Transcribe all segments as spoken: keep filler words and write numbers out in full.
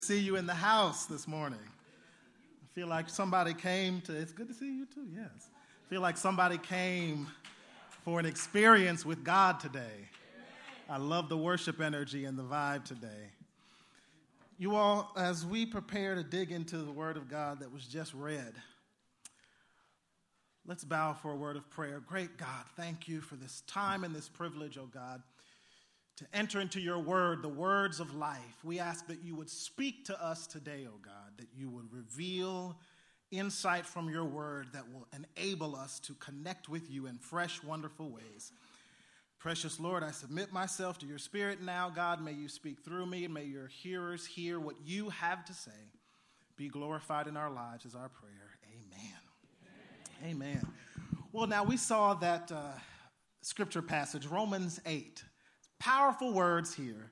See you in the house this morning. I feel like somebody came to, it's good to see you too, yes. I feel like somebody came for an experience with God today. I love the worship energy and the vibe today. You all, as we prepare to dig into the word of God that was just read, let's bow for a word of prayer. Great God, thank you for this time and this privilege, oh God, to enter into your word, the words of life. We ask that you would speak to us today, oh God, that you would reveal insight from your word that will enable us to connect with you in fresh, wonderful ways. Precious Lord, I submit myself to your spirit now, God. May you speak through me, and may your hearers hear what you have to say. Be glorified in our lives is our prayer. Amen. Amen. Amen. Well, now we saw that uh, scripture passage, Romans eight. Powerful words here.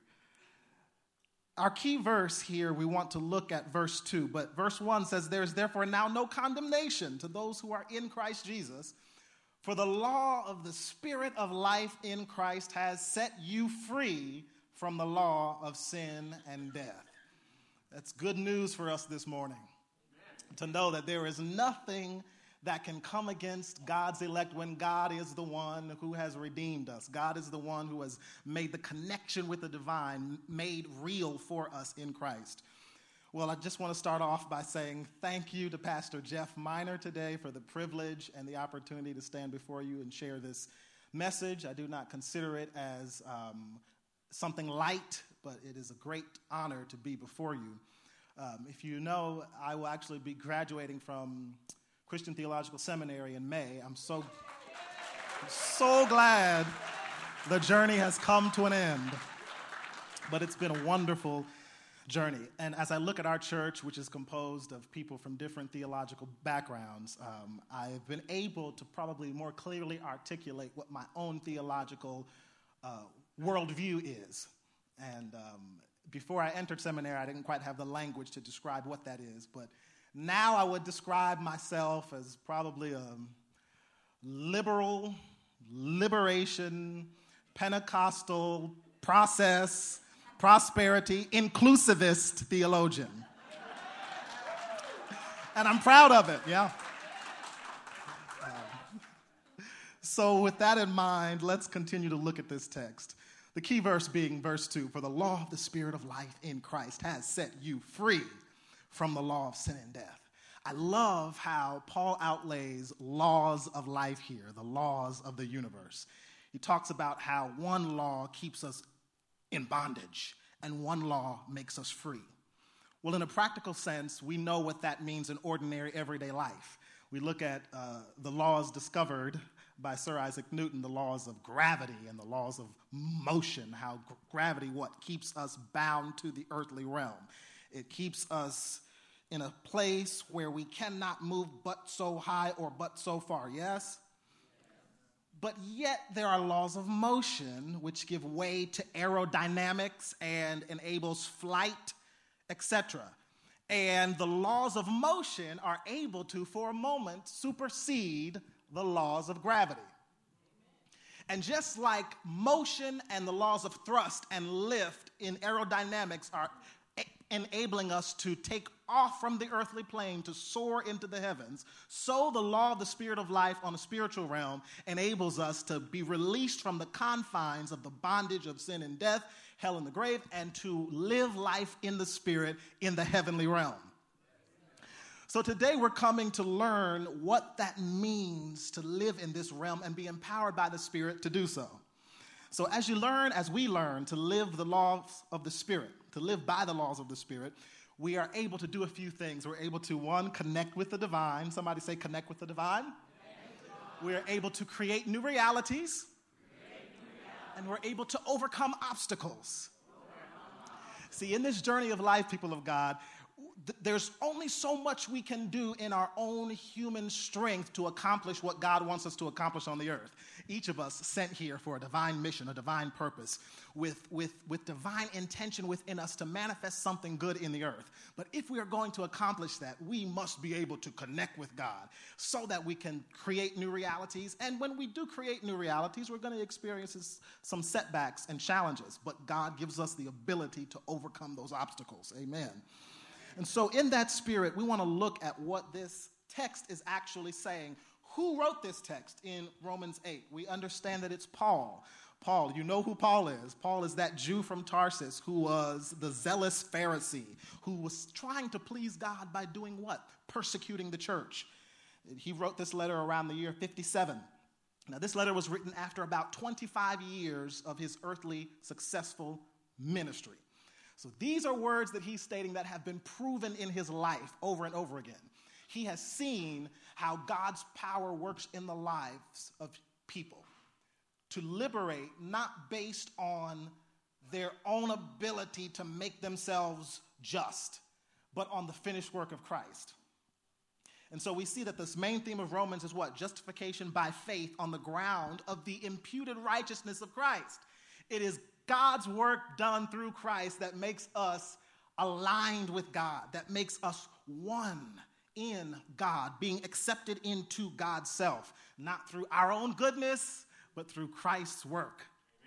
Our key verse here, we want to look at verse two, but verse one says, "There is therefore now no condemnation to those who are in Christ Jesus, for the law of the Spirit of life in Christ has set you free from the law of sin and death." That's good news for us this morning, to know that there is nothing that can come against God's elect when God is the one who has redeemed us. God is the one who has made the connection with the divine made real for us in Christ. Well, I just want to start off by saying thank you to Pastor Jeff Miner today for the privilege and the opportunity to stand before you and share this message. I do not consider it as um, something light, but it is a great honor to be before you. Um, if you know, I will actually be graduating from Christian Theological Seminary in May. I'm so, so glad the journey has come to an end. But it's been a wonderful journey. And as I look at our church, which is composed of people from different theological backgrounds, um, I've been able to probably more clearly articulate what my own theological uh, worldview is. And um, before I entered seminary, I didn't quite have the language to describe what that is, but now I would describe myself as probably a liberal, liberation, Pentecostal, process, prosperity, inclusivist theologian. And I'm proud of it, yeah. Um, so with that in mind, let's continue to look at this text. The key verse being verse two, "For the law of the Spirit of life in Christ has set you free from the law of sin and death." I love how Paul outlays laws of life here, the laws of the universe. He talks about how one law keeps us in bondage and one law makes us free. Well, in a practical sense, we know what that means in ordinary everyday life. We look at uh, the laws discovered by Sir Isaac Newton, the laws of gravity and the laws of motion, how g- gravity, what, keeps us bound to the earthly realm. It keeps us in a place where we cannot move but so high or but so far, yes? But yet there are laws of motion which give way to aerodynamics and enables flight, et cetera. And the laws of motion are able to, for a moment, supersede the laws of gravity. And just like motion and the laws of thrust and lift in aerodynamics are enabling us to take off from the earthly plane to soar into the heavens, so the law of the Spirit of life on the spiritual realm enables us to be released from the confines of the bondage of sin and death, hell and the grave, and to live life in the Spirit in the heavenly realm. So today we're coming to learn what that means to live in this realm and be empowered by the Spirit to do so. So as you learn, as we learn to live the laws of the Spirit, to live by the laws of the Spirit, we are able to do a few things. We're able to, one, connect with the divine. Somebody say, connect with the divine. We are able to create new realities. Create new realities. And we're able to overcome obstacles. Overcome. See, in this journey of life, people of God, th- there's only so much we can do in our own human strength to accomplish what God wants us to accomplish on the earth. each of us sent here for a divine mission, a divine purpose, with, with, with divine intention within us to manifest something good in the earth. But if we are going to accomplish that, we must be able to connect with God so that we can create new realities. And when we do create new realities, we're going to experience some setbacks and challenges. But God gives us the ability to overcome those obstacles. Amen. And so in that spirit, we want to look at what this text is actually saying. Who wrote this text in Romans eight? We understand that it's Paul. Paul, you know who Paul is. Paul is that Jew from Tarsus who was the zealous Pharisee, who was trying to please God by doing what? Persecuting the church. He wrote this letter around the year fifty-seven. Now, this letter was written after about twenty-five years of his earthly successful ministry. So these are words that he's stating that have been proven in his life over and over again. He has seen how God's power works in the lives of people to liberate, not based on their own ability to make themselves just, but on the finished work of Christ. And so we see that this main theme of Romans is what? Justification by faith on the ground of the imputed righteousness of Christ. It is God's work done through Christ that makes us aligned with God, that makes us one in God, being accepted into God's self, not through our own goodness, but through Christ's work.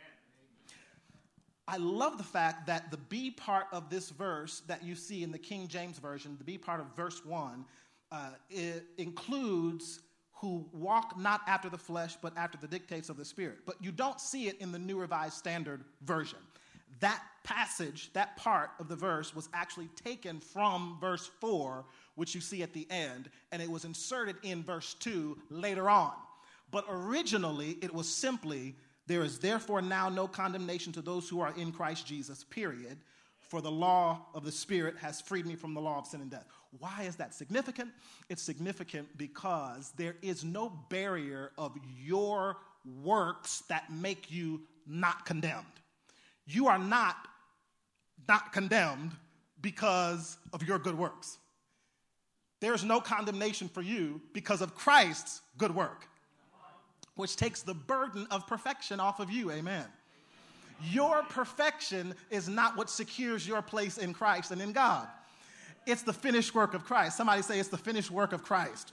Amen. I love the fact that the B part of this verse that you see in the King James Version, the B part of verse one, uh, it includes who walk not after the flesh, but after the dictates of the Spirit. But you don't see it in the New Revised Standard Version. That passage, that part of the verse was actually taken from verse four, which you see at the end, and it was inserted in verse two later on. But originally, it was simply, there is therefore now no condemnation to those who are in Christ Jesus, period. For the law of the Spirit has freed me from the law of sin and death. Why is that significant? It's significant because there is no barrier of your works that make you not condemned. You are not not condemned because of your good works. There's no condemnation for you because of Christ's good work, which takes the burden of perfection off of you. Amen. Your perfection is not what secures your place in Christ and in God. It's the finished work of Christ. Somebody say it's the finished work of Christ.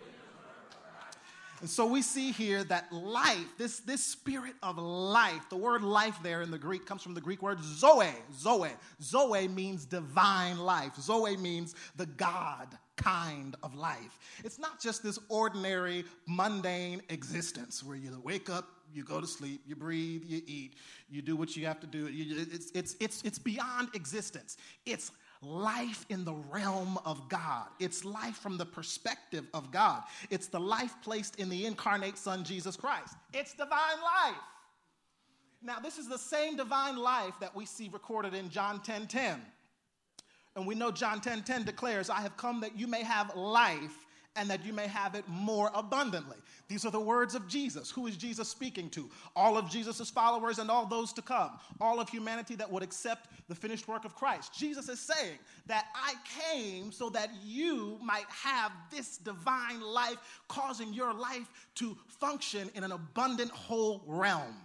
And so we see here that life, this, this spirit of life, the word life there in the Greek comes from the Greek word zoe, zoe. Zoe means divine life. Zoe means the God kind of life. It's not just this ordinary, mundane existence where you wake up, you go to sleep, you breathe, you eat, you do what you have to do. You, it's, it's, it's, it's beyond existence. It's life in the realm of God. It's life from the perspective of God. It's the life placed in the incarnate Son, Jesus Christ. It's divine life. Now, this is the same divine life that we see recorded in John ten ten. And we know John ten ten declares, I have come that you may have life and that you may have it more abundantly. These are the words of Jesus. Who is Jesus speaking to? All of Jesus' followers and all those to come. All of humanity that would accept the finished work of Christ. Jesus is saying that I came so that you might have this divine life, causing your life to function in an abundant whole realm.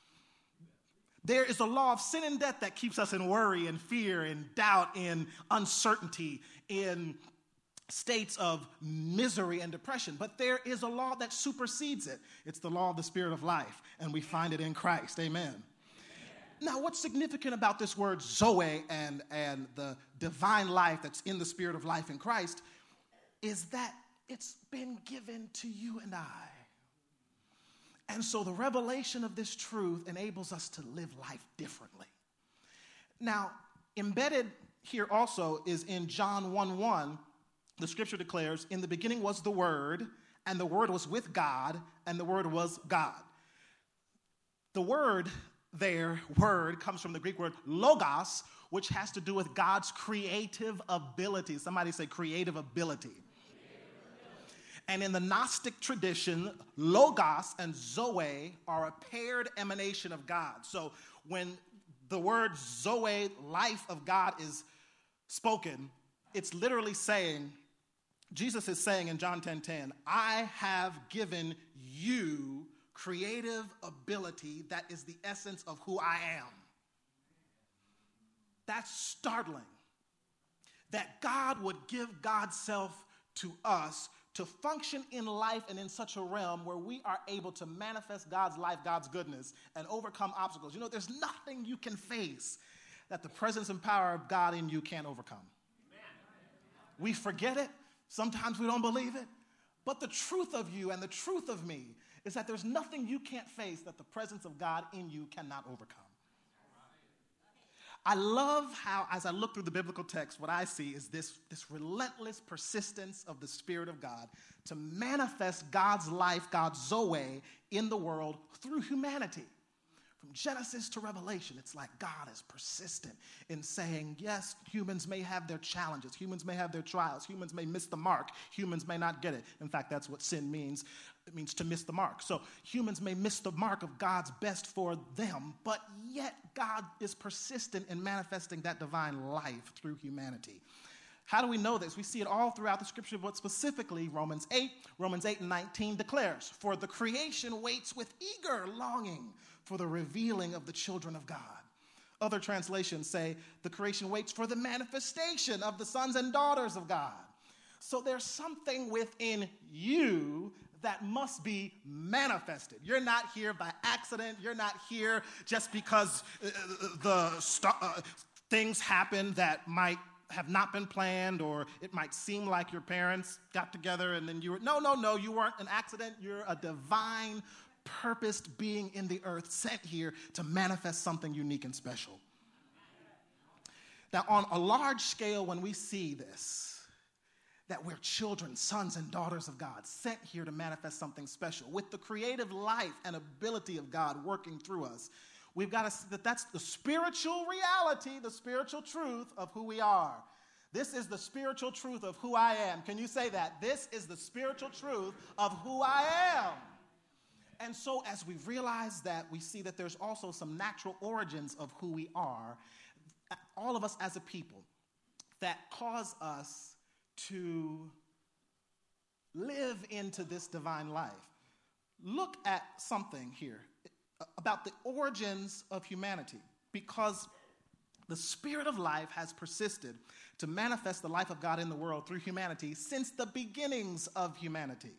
There is a law of sin and death that keeps us in worry and fear and doubt and uncertainty, in states of misery and depression. But there is a law that supersedes it. It's the law of the Spirit of life, and we find it in Christ. Amen. Amen. Now, what's significant about this word Zoe and, and the divine life that's in the Spirit of life in Christ is that it's been given to you and I. And so the revelation of this truth enables us to live life differently. Now, embedded here also is in John one one, the scripture declares, in the beginning was the Word, and the Word was with God, and the Word was God. The word there, word, comes from the Greek word logos, which has to do with God's creative ability. Somebody say creative ability. And in the Gnostic tradition, logos and zoe are a paired emanation of God. So when the word zoe, life of God, is spoken, it's literally saying, Jesus is saying in John ten ten, I have given you creative ability that is the essence of who I am. That's startling. That God would give God's self to us to function in life and in such a realm where we are able to manifest God's life, God's goodness, and overcome obstacles. You know, there's nothing you can face that the presence and power of God in you can't overcome. Amen. We forget it. Sometimes we don't believe it. But the truth of you and the truth of me is that there's nothing you can't face that the presence of God in you cannot overcome. I love how, as I look through the biblical text, what I see is this, this relentless persistence of the Spirit of God to manifest God's life, God's Zoe, in the world through humanity. From Genesis to Revelation, it's like God is persistent in saying, yes, humans may have their challenges, humans may have their trials, humans may miss the mark, humans may not get it. In fact, that's what sin means. It means to miss the mark. So humans may miss the mark of God's best for them, but yet God is persistent in manifesting that divine life through humanity. How do we know this? We see it all throughout the scripture, but specifically Romans eight. Romans eight and nineteen declares, for the creation waits with eager longing for the revealing of the children of God. Other translations say the creation waits for the manifestation of the sons and daughters of God. So there's something within you that must be manifested. You're not here by accident. You're not here just because uh, the st- uh, things happen that might have not been planned, or it might seem like your parents got together and then you were, no, no, no, you weren't an accident. You're a divine, purposed being in the earth sent here to manifest something unique and special. Now, on a large scale, when we see this, that we're children, sons and daughters of God, sent here to manifest something special, with the creative life and ability of God working through us, we've got to see that that's the spiritual reality, the spiritual truth of who we are. This is the spiritual truth of who I am. Can you say that? This is the spiritual truth of who I am. And so as we realize that, we see that there's also some natural origins of who we are, all of us as a people, that cause us to live into this divine life. Look at something here about the origins of humanity, because the Spirit of life has persisted to manifest the life of God in the world through humanity since the beginnings of humanity.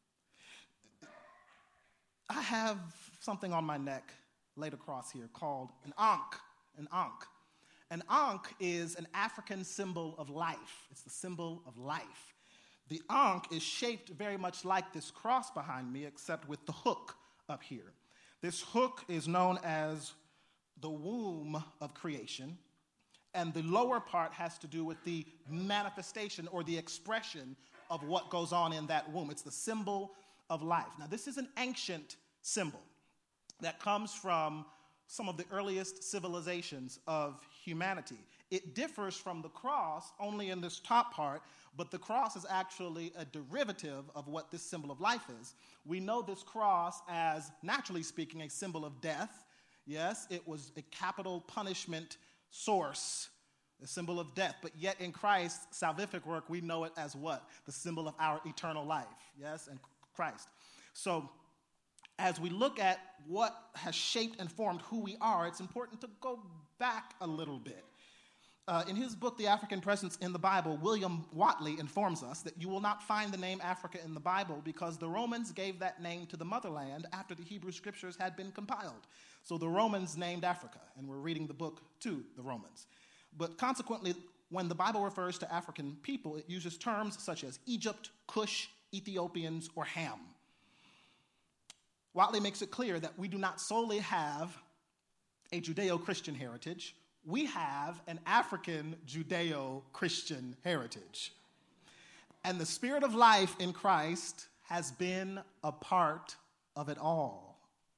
I have something on my neck laid across here called an ankh, an ankh. An ankh is an African symbol of life. It's the symbol of life. The ankh is shaped very much like this cross behind me, except with the hook up here. This hook is known as the womb of creation, and the lower part has to do with the manifestation or the expression of what goes on in that womb. It's the symbol of life. Now, this is an ancient symbol that comes from some of the earliest civilizations of humanity. It differs from the cross only in this top part, but the cross is actually a derivative of what this symbol of life is. We know this cross as, naturally speaking, a symbol of death. Yes, it was a capital punishment source, a symbol of death. But yet in Christ's salvific work, we know it as what? The symbol of our eternal life. Yes, in Christ. So as we look at what has shaped and formed who we are, it's important to go back a little bit. Uh, in his book, The African Presence in the Bible, William Watley informs us that you will not find the name Africa in the Bible because the Romans gave that name to the motherland after the Hebrew scriptures had been compiled. So the Romans named Africa, and we're reading the book to the Romans. But consequently, when the Bible refers to African people, it uses terms such as Egypt, Cush, Ethiopians, or Ham. Watley makes it clear that we do not solely have a Judeo-Christian heritage. We have an African Judeo-Christian heritage. And the Spirit of life in Christ has been a part of it all.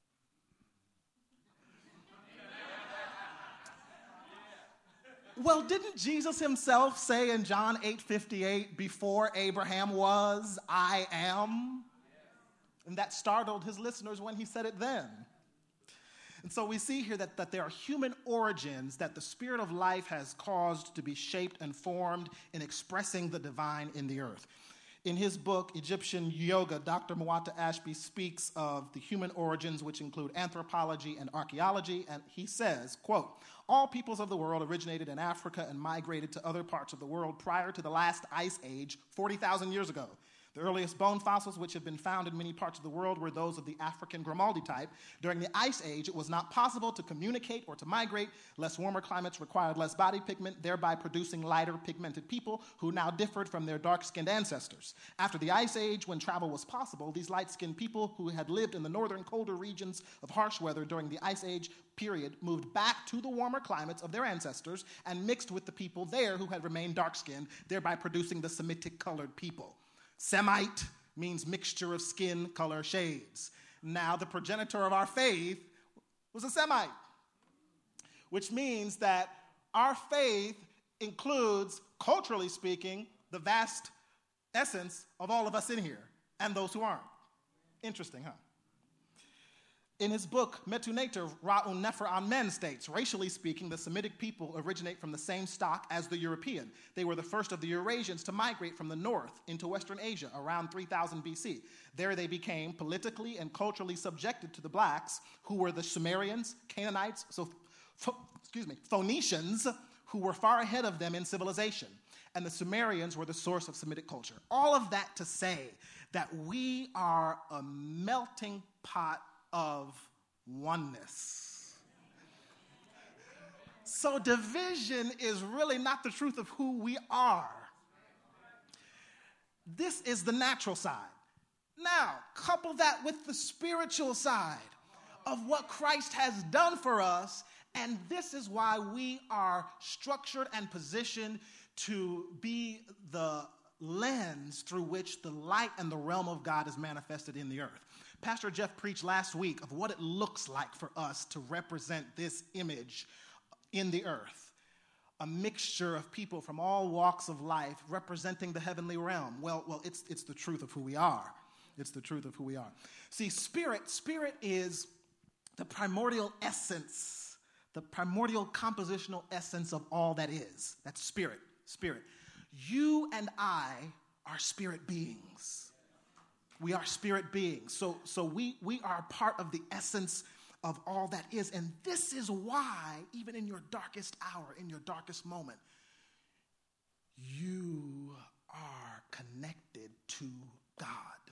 Well, didn't Jesus himself say in John eight fifty-eight, before Abraham was, I am? And that startled his listeners when he said it then. And so we see here that, that there are human origins that the Spirit of life has caused to be shaped and formed in expressing the divine in the earth. In his book, Egyptian Yoga, Doctor Muata Ashby speaks of the human origins, which include anthropology and archaeology, and he says, quote, all peoples of the world originated in Africa and migrated to other parts of the world prior to the last ice age forty thousand years ago. The earliest bone fossils which have been found in many parts of the world were those of the African Grimaldi type. During the Ice Age, it was not possible to communicate or to migrate. Less warmer climates required less body pigment, thereby producing lighter pigmented people who now differed from their dark-skinned ancestors. After the Ice Age, when travel was possible, these light-skinned people who had lived in the northern colder regions of harsh weather during the Ice Age period moved back to the warmer climates of their ancestors and mixed with the people there who had remained dark-skinned, thereby producing the Semitic colored people. Semite means mixture of skin color shades. Now, the progenitor of our faith was a Semite, which means that our faith includes, culturally speaking, the vast essence of all of us in here and those who aren't. Interesting, huh? In his book, Metu Neter, Ra'un Nefer Amen states, racially speaking, the Semitic people originate from the same stock as the European. They were the first of the Eurasians to migrate from the north into Western Asia around three thousand B C. There they became politically and culturally subjected to the blacks, who were the Sumerians, Canaanites, so, pho- excuse me, Phoenicians, who were far ahead of them in civilization. And the Sumerians were the source of Semitic culture. All of that to say that we are a melting pot of oneness. So division is really not the truth of who we are. This is the natural side. Now, couple that with the spiritual side of what Christ has done for us, and this is why we are structured and positioned to be the lens through which the light and the realm of God is manifested in the earth. Pastor Jeff preached last week of what it looks like for us to represent this image in the earth. A mixture of people from all walks of life representing the heavenly realm. Well, well, it's, it's the truth of who we are. It's the truth of who we are. See, spirit, spirit is the primordial essence, the primordial compositional essence of all that is. That's spirit, spirit. You and I are spirit beings. We are spirit beings. So, so we, we are part of the essence of all that is. And this is why, even in your darkest hour, in your darkest moment, you are connected to God.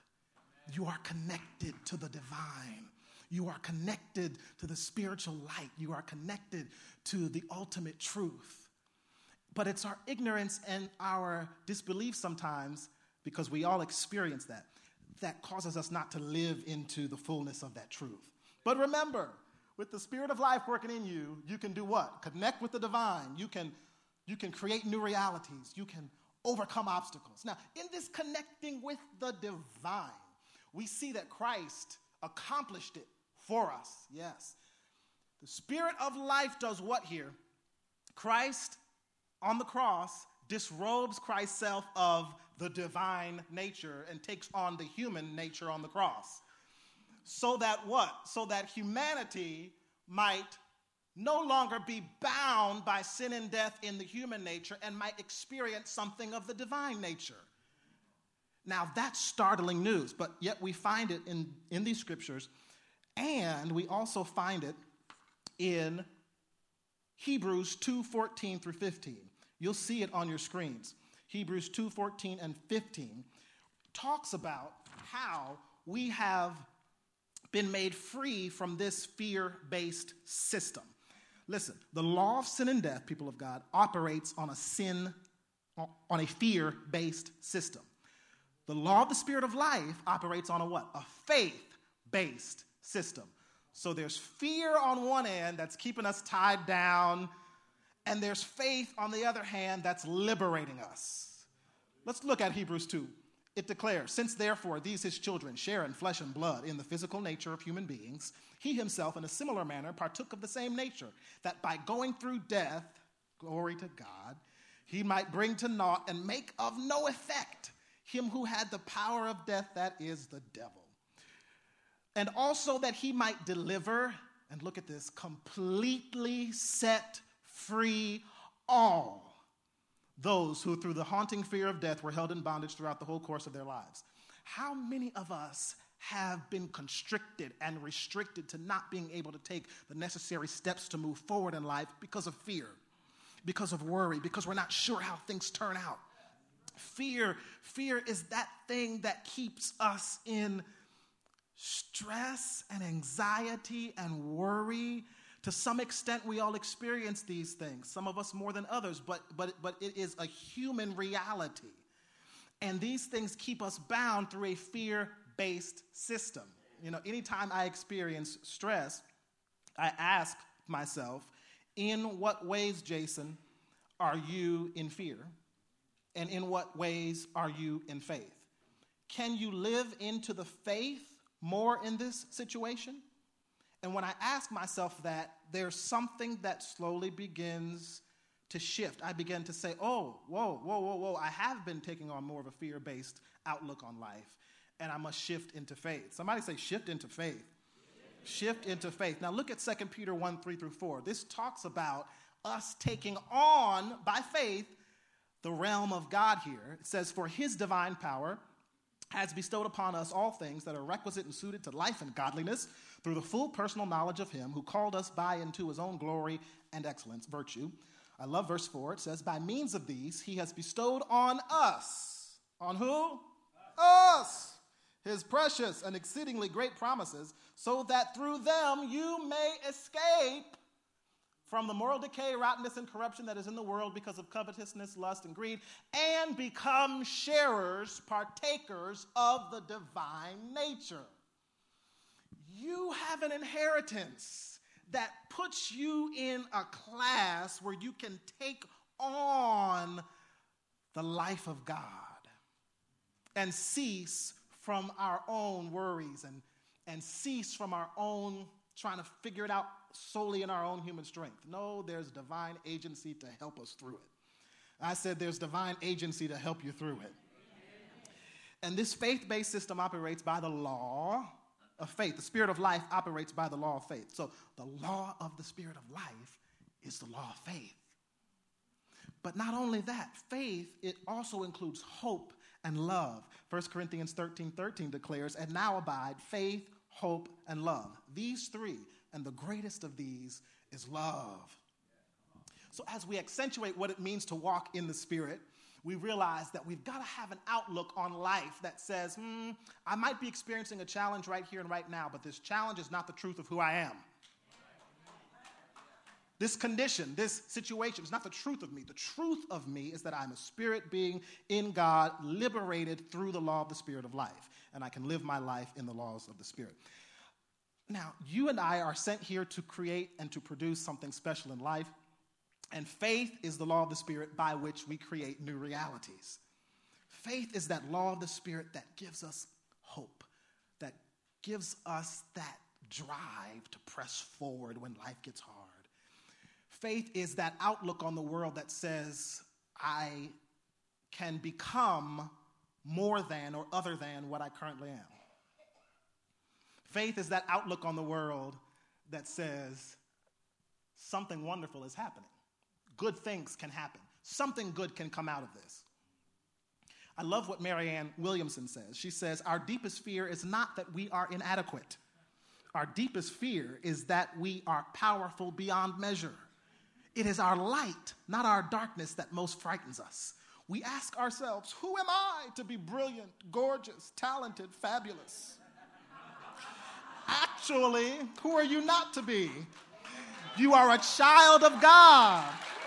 You are connected to the divine. You are connected to the spiritual light. You are connected to the ultimate truth. But it's our ignorance and our disbelief sometimes, because we all experience that, that causes us not to live into the fullness of that truth. But remember, with the Spirit of life working in you, you can do what? Connect with the divine. You can, you can create new realities. You can overcome obstacles. Now, in this connecting with the divine, we see that Christ accomplished it for us. Yes. The Spirit of life does what here? Christ on the cross disrobes Christ's self of the divine nature and takes on the human nature on the cross. So that what? So that humanity might no longer be bound by sin and death in the human nature and might experience something of the divine nature. Now, that's startling news, but yet we find it in, in these scriptures, and we also find it in Hebrews two fourteen through fifteen. You'll see it on your screens. Hebrews two fourteen and fifteen talks about how we have been made free from this fear-based system. Listen, the law of sin and death, people of God, operates on a sin, on a fear-based system. The law of the Spirit of life operates on a what? A faith-based system. So there's fear on one end that's keeping us tied down, and there's faith on the other hand that's liberating us. Let's look at Hebrews two. It declares, since therefore these his children share in flesh and blood in the physical nature of human beings, he himself in a similar manner partook of the same nature, that by going through death, glory to God, he might bring to naught and make of no effect him who had the power of death, that is the devil. And also that he might deliver, and look at this, completely set free all those who through the haunting fear of death were held in bondage throughout the whole course of their lives. How many of us have been constricted and restricted to not being able to take the necessary steps to move forward in life because of fear, because of worry, because we're not sure how things turn out? Fear, fear is that thing that keeps us in stress and anxiety and worry. To some extent, we all experience these things, some of us more than others, but, but, but it is a human reality. And these things keep us bound through a fear-based system. You know, anytime I experience stress, I ask myself, in what ways, Jason, are you in fear? And in what ways are you in faith? Can you live into the faith more in this situation? And when I ask myself that, there's something that slowly begins to shift. I begin to say, oh, whoa, whoa, whoa, whoa, I have been taking on more of a fear-based outlook on life, and I must shift into faith. Somebody say, shift into faith. Shift into faith. Now look at Second Peter one, three through four. This talks about us taking on, by faith, the realm of God here. It says, for his divine power has bestowed upon us all things that are requisite and suited to life and godliness through the full personal knowledge of him who called us by into his own glory and excellence, virtue. I love verse four. It says, by means of these, he has bestowed on us. On who? Us. His precious and exceedingly great promises, so that through them you may escape from the moral decay, rottenness, and corruption that is in the world because of covetousness, lust, and greed, and become sharers, partakers of the divine nature. You have an inheritance that puts you in a class where you can take on the life of God and cease from our own worries and, and cease from our own trying to figure it out solely in our own human strength. No, there's divine agency to help us through it. I said there's divine agency to help you through it. And this faith-based system operates by the law of faith. The spirit of life operates by the law of faith. So the law of the spirit of life is the law of faith. But not only that, faith, it also includes hope and love. First Corinthians thirteen thirteen declares, and now abide faith, hope, and love. These three, and the greatest of these is love. So as we accentuate what it means to walk in the Spirit, we realize that we've got to have an outlook on life that says, hmm, I might be experiencing a challenge right here and right now, but this challenge is not the truth of who I am. This condition, this situation is not the truth of me. The truth of me is that I'm a spirit being in God, liberated through the law of the Spirit of life, and I can live my life in the laws of the Spirit. Now, you and I are sent here to create and to produce something special in life, and faith is the law of the Spirit by which we create new realities. Faith is that law of the Spirit that gives us hope, that gives us that drive to press forward when life gets hard. Faith is that outlook on the world that says, I can become more than or other than what I currently am. Faith is that outlook on the world that says, something wonderful is happening. Good things can happen. Something good can come out of this. I love what Marianne Williamson says. She says, our deepest fear is not that we are inadequate. Our deepest fear is that we are powerful beyond measure. It is our light, not our darkness, that most frightens us. We ask ourselves, who am I to be brilliant, gorgeous, talented, fabulous? Actually, who are you not to be? You are a child of God.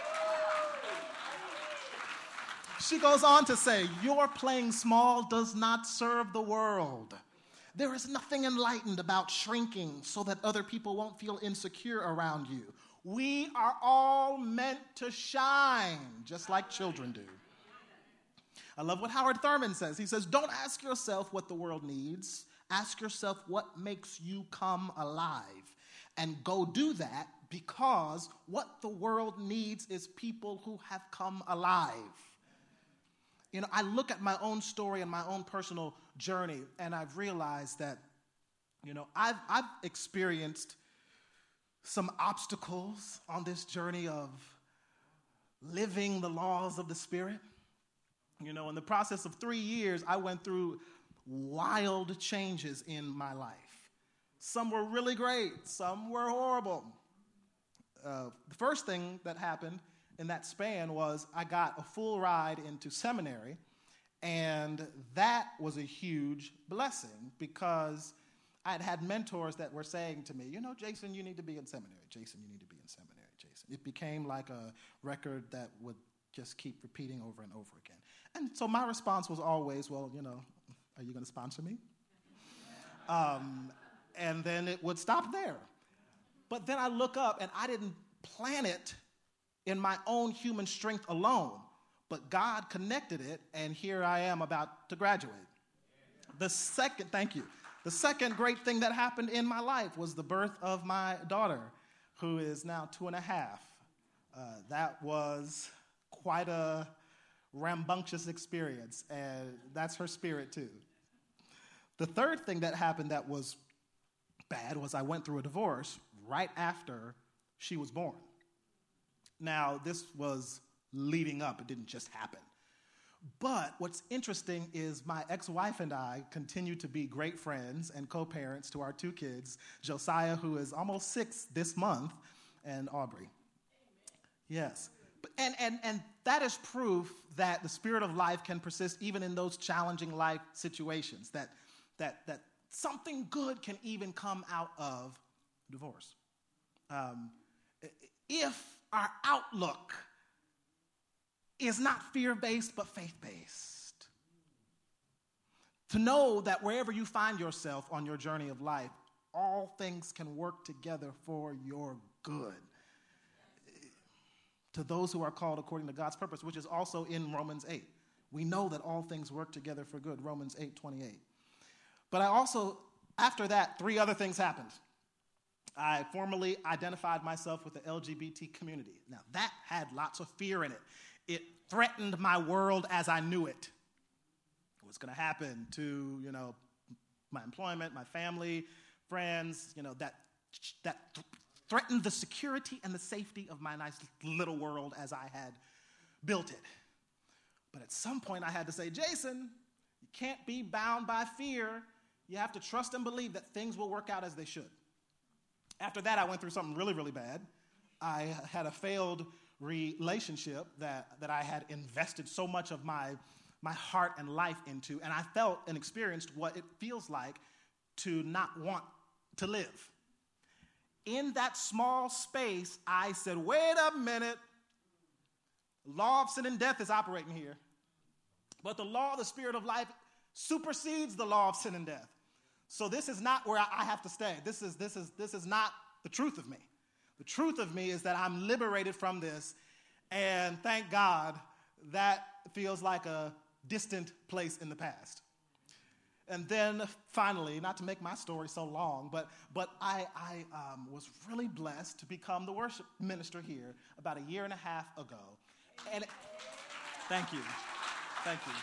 She goes on to say, your playing small does not serve the world. There is nothing enlightened about shrinking so that other people won't feel insecure around you. We are all meant to shine, just like children do. I love what Howard Thurman says. He says, don't ask yourself what the world needs. Ask yourself what makes you come alive. And go do that, because what the world needs is people who have come alive. You know, I look at my own story and my own personal journey, and I've realized that, you know, I've, I've experienced some obstacles on this journey of living the laws of the Spirit. You know, in the process of three years, I went through wild changes in my life. Some were really great. Some were horrible. Uh, the first thing that happened in that span was I got a full ride into seminary, and that was a huge blessing because I had had mentors that were saying to me, you know, Jason, you need to be in seminary. Jason, you need to be in seminary. Jason. It became like a record that would just keep repeating over and over again. And so my response was always, well, you know, are you going to sponsor me? um, and then it would stop there. But then I look up, and I didn't plan it in my own human strength alone, but God connected it, and here I am about to graduate. The second, thank you. The second great thing that happened in my life was the birth of my daughter, who is now two and a half. Uh, that was quite a rambunctious experience, and that's her spirit too. The third thing that happened that was bad was I went through a divorce right after she was born. Now, this was leading up. It didn't just happen. But what's interesting is my ex-wife and I continue to be great friends and co-parents to our two kids, Josiah, who is almost six this month, and Aubrey. Yes. And, and, and that is proof that the spirit of life can persist even in those challenging life situations, that, that, that something good can even come out of divorce. Um, if our outlook is not fear-based but faith-based, to know that wherever you find yourself on your journey of life, all things can work together for your good. To those who are called according to God's purpose, which is also in Romans eight. We know that all things work together for good, Romans eight twenty-eight. But I also, after that, three other things happened. I formally identified myself with the L G B T community. Now, that had lots of fear in it. It threatened my world as I knew it. What's going to happen to, you know, my employment, my family, friends, you know, that that th- threatened the security and the safety of my nice little world as I had built it. But at some point I had to say, Jason, you can't be bound by fear. You have to trust and believe that things will work out as they should. After that, I went through something really, really bad. I had a failed relationship that, that I had invested so much of my, my heart and life into, and I felt and experienced what it feels like to not want to live. In that small space, I said, wait a minute. Law of sin and death is operating here. But the law of the spirit of life supersedes the law of sin and death. So this is not where I have to stay. This is, this is, this is not the truth of me. The truth of me is that I'm liberated from this, and thank God that feels like a distant place in the past. And then finally, not to make my story so long, but but I, I um, was really blessed to become the worship minister here about a year and a half ago. And it, thank you. Thank you.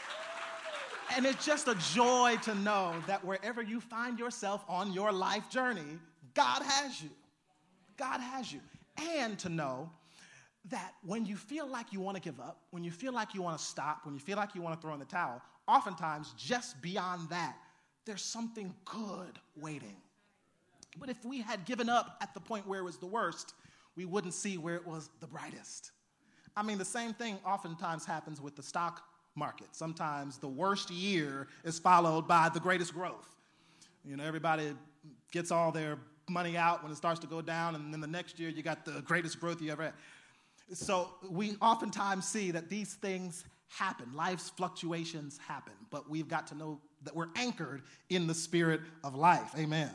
And it's just a joy to know that wherever you find yourself on your life journey, God has you. God has you. And to know that when you feel like you want to give up, when you feel like you want to stop, when you feel like you want to throw in the towel, oftentimes just beyond that, there's something good waiting. But if we had given up at the point where it was the worst, we wouldn't see where it was the brightest. I mean, the same thing oftentimes happens with the stock market. Sometimes the worst year is followed by the greatest growth. You know, everybody gets all their money out when it starts to go down, and then the next year you got the greatest growth you ever had. So we oftentimes see that these things happen. Life's fluctuations happen, but we've got to know that we're anchored in the spirit of life. Amen. Amen.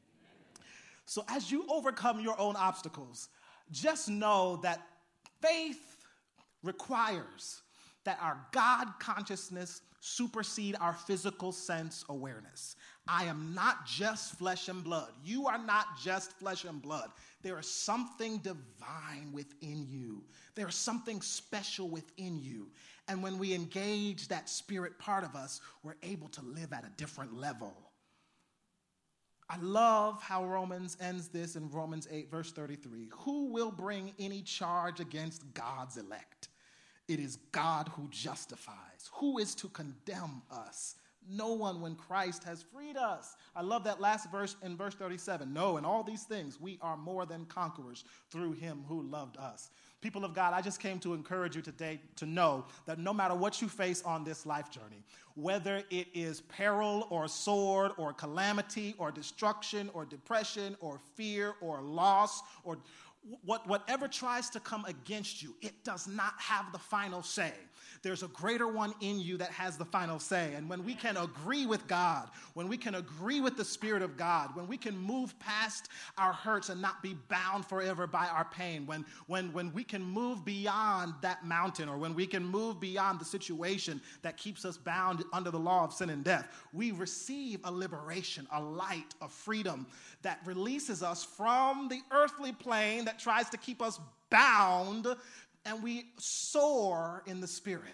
So as you overcome your own obstacles, just know that faith requires that our God consciousness supersede our physical sense awareness. I am not just flesh and blood. You are not just flesh and blood. There is something divine within you. There is something special within you. And when we engage that spirit part of us, we're able to live at a different level. I love how Romans ends this in Romans eight, verse thirty-three. Who will bring any charge against God's elect? It is God who justifies. Who is to condemn us? No one, when Christ has freed us. I love that last verse in verse thirty-seven. No, in all these things, we are more than conquerors through him who loved us. People of God, I just came to encourage you today to know that no matter what you face on this life journey, whether it is peril or sword or calamity or destruction or depression or fear or loss or what, whatever tries to come against you, it does not have the final say. There's a greater one in you that has the final say. And when we can agree with God, when we can agree with the Spirit of God, when we can move past our hurts and not be bound forever by our pain, when, when, when we can move beyond that mountain, or when we can move beyond the situation that keeps us bound under the law of sin and death, we receive a liberation, a light, a freedom that releases us from the earthly plane that tries to keep us bound, and we soar in the Spirit.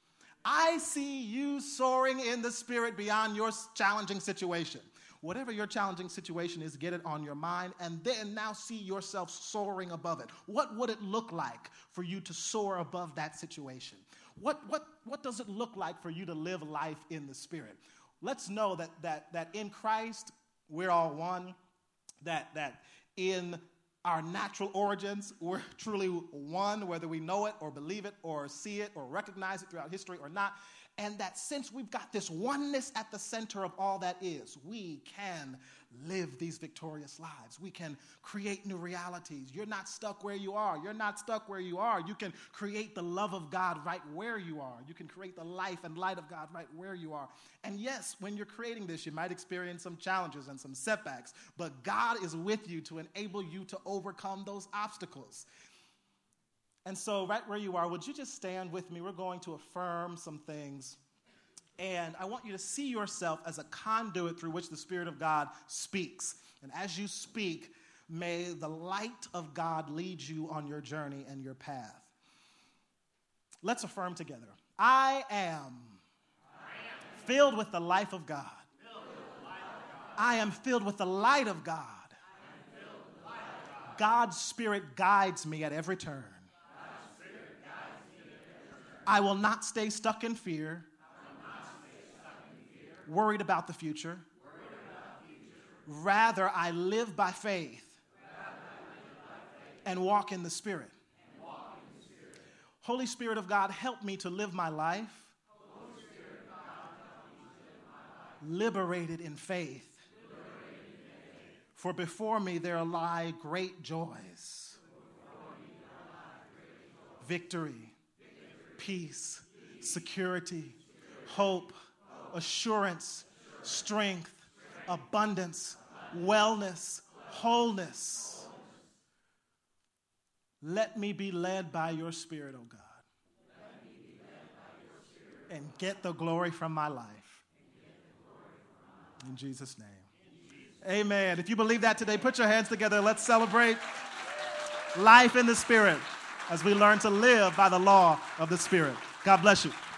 I see you soaring in the Spirit beyond your challenging situation. Whatever your challenging situation is, get it on your mind, and then now see yourself soaring above it. What would it look like for you to soar above that situation? What, what, what does it look like for you to live life in the Spirit? Let's know that, that, that in Christ, we're all one, that, that in our natural origins, we're truly one, whether we know it or believe it or see it or recognize it throughout history or not. And that since we've got this oneness at the center of all that is, we can live these victorious lives. We can create new realities. You're not stuck where you are. You're not stuck where you are. You can create the love of God right where you are. You can create the life and light of God right where you are. And yes, when you're creating this, you might experience some challenges and some setbacks, but God is with you to enable you to overcome those obstacles. And so right where you are, would you just stand with me? We're going to affirm some things. And I want you to see yourself as a conduit through which the Spirit of God speaks. And as you speak, may the light of God lead you on your journey and your path. Let's affirm together. I am, I am filled with the life of God. I am filled with the light of God. God's Spirit guides me at every turn. I will not stay stuck in fear, worried about the future. Rather, I live by faith and walk in the Spirit. Holy Spirit of God, help me to live my life liberated in faith. For before me there lie great joys, victory, peace, security, hope, assurance, strength, abundance, wellness, wholeness. Let me be led by your Spirit, oh God, and get the glory from my life. In Jesus' name. Amen. If you believe that today, put your hands together. Let's celebrate life in the Spirit as we learn to live by the law of the Spirit. God bless you.